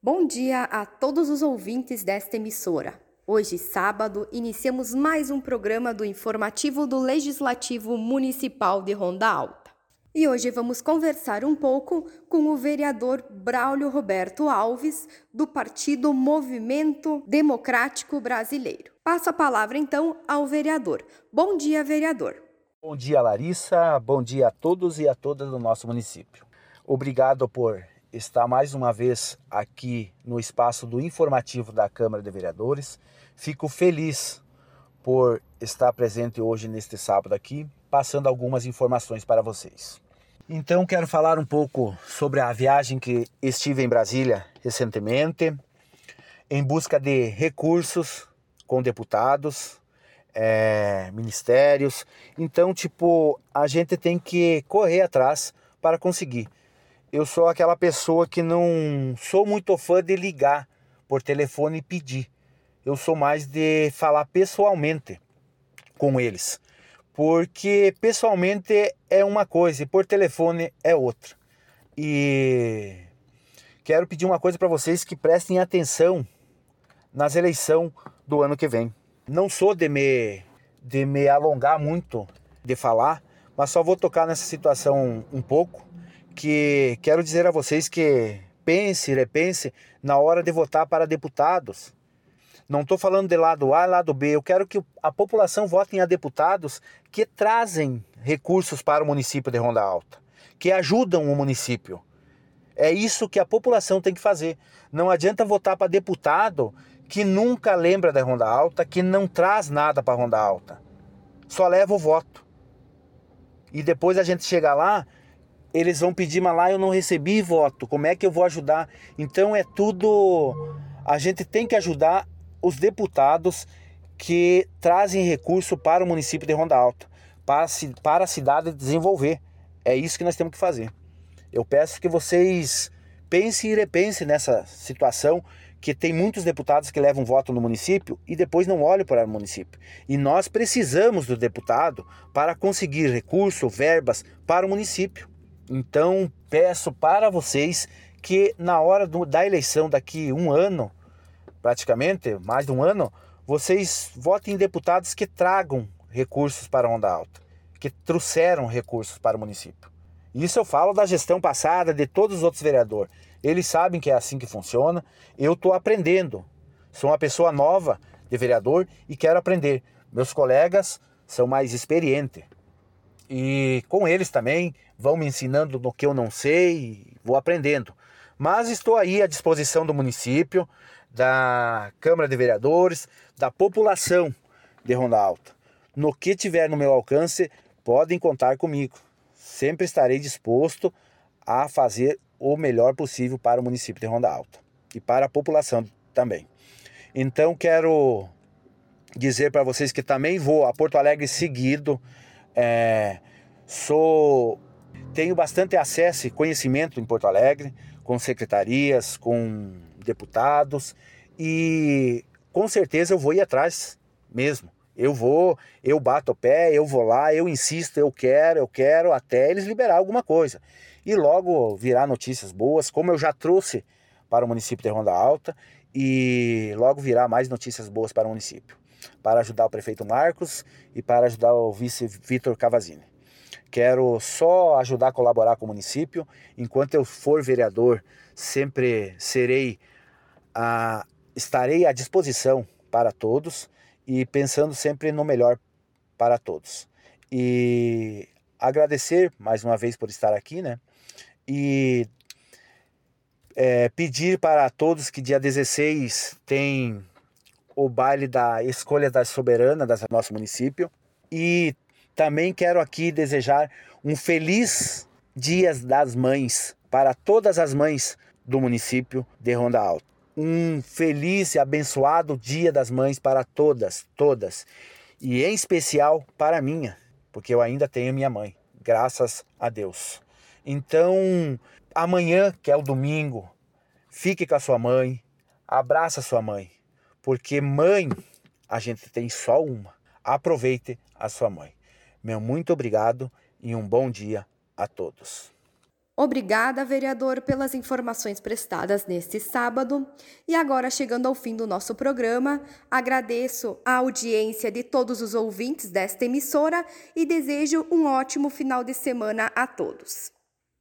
Bom dia a todos os ouvintes desta emissora. Hoje, sábado, iniciamos mais um programa do informativo do Legislativo Municipal de Ronda Alta. E hoje vamos conversar um pouco com o vereador Braulio Roberto Alves, do Partido Movimento Democrático Brasileiro. Passo a palavra então ao vereador. Bom dia, vereador. Bom dia, Larissa. Bom dia a todos e a todas do nosso município. Obrigado por estar mais uma vez aqui no espaço do informativo da Câmara de Vereadores. Fico feliz por estar presente hoje neste sábado aqui, passando algumas informações para vocês. Então quero falar um pouco sobre a viagem que estive em Brasília recentemente, em busca de recursos com deputados, ministérios. Então, a gente tem que correr atrás para conseguir. Eu sou aquela pessoa que não sou muito fã de ligar por telefone e pedir. Eu sou mais de falar pessoalmente com eles. Porque pessoalmente é uma coisa e por telefone é outra. E quero pedir uma coisa para vocês, que prestem atenção nas eleições do ano que vem. Não sou de me alongar muito, de falar, mas só vou tocar nessa situação um pouco, que quero dizer a vocês que repense na hora de votar para deputados. Não estou falando de lado A e lado B, eu quero que a população vote em deputados que trazem recursos para o município de Ronda Alta, que ajudam o município. É isso que a população tem que fazer. Não adianta votar para deputado que nunca lembra da Ronda Alta, que não traz nada para Ronda Alta. Só leva o voto. E depois a gente chega lá, eles vão pedir, mas lá eu não recebi voto, como é que eu vou ajudar? Então é tudo... A gente tem que ajudar os deputados que trazem recurso para o município de Ronda Alta, para a cidade desenvolver. É isso que nós temos que fazer. Eu peço que vocês pensem e repensem nessa situação, que tem muitos deputados que levam voto no município e depois não olham para o município. E nós precisamos do deputado para conseguir recurso, verbas para o município. Então peço para vocês que na hora da eleição, daqui um ano, praticamente, mais de um ano, vocês votem em deputados que tragam recursos para a Ronda Alta, que trouxeram recursos para o município. Isso eu falo da gestão passada, de todos os outros vereadores. Eles sabem que é assim que funciona. Eu estou aprendendo. Sou uma pessoa nova de vereador e quero aprender. Meus colegas são mais experientes. E com eles também vão me ensinando no que eu não sei, vou aprendendo. Mas estou aí à disposição do município, da Câmara de Vereadores, da população de Ronda Alta. No que tiver no meu alcance, podem contar comigo. Sempre estarei disposto a fazer o melhor possível para o município de Ronda Alta e para a população também. Então quero dizer para vocês que também vou a Porto Alegre seguido. Tenho bastante acesso e conhecimento em Porto Alegre, com secretarias, com deputados, e com certeza eu vou ir atrás mesmo. Eu bato o pé, eu vou lá, eu insisto, eu quero, até eles liberar alguma coisa. E logo virá notícias boas, como eu já trouxe para o município de Ronda Alta, e logo virá mais notícias boas para o município, para ajudar o prefeito Marcos e para ajudar o vice Vitor Cavazini. Quero só ajudar a colaborar com o município. Enquanto eu for vereador, sempre estarei à disposição para todos e pensando sempre no melhor para todos. E agradecer mais uma vez por estar aqui, né? E pedir para todos que dia 16 tem o baile da Escolha da Soberana do nosso município. E também quero aqui desejar um feliz Dia das Mães para todas as mães do município de Ronda Alta. Um feliz e abençoado Dia das Mães para todas. E em especial para a minha, porque eu ainda tenho minha mãe, graças a Deus. Então, amanhã, que é o domingo, fique com a sua mãe, abraça a sua mãe, porque mãe a gente tem só uma. Aproveite a sua mãe. Meu muito obrigado e um bom dia a todos. Obrigada, vereador, pelas informações prestadas neste sábado. E agora, chegando ao fim do nosso programa, agradeço a audiência de todos os ouvintes desta emissora e desejo um ótimo final de semana a todos.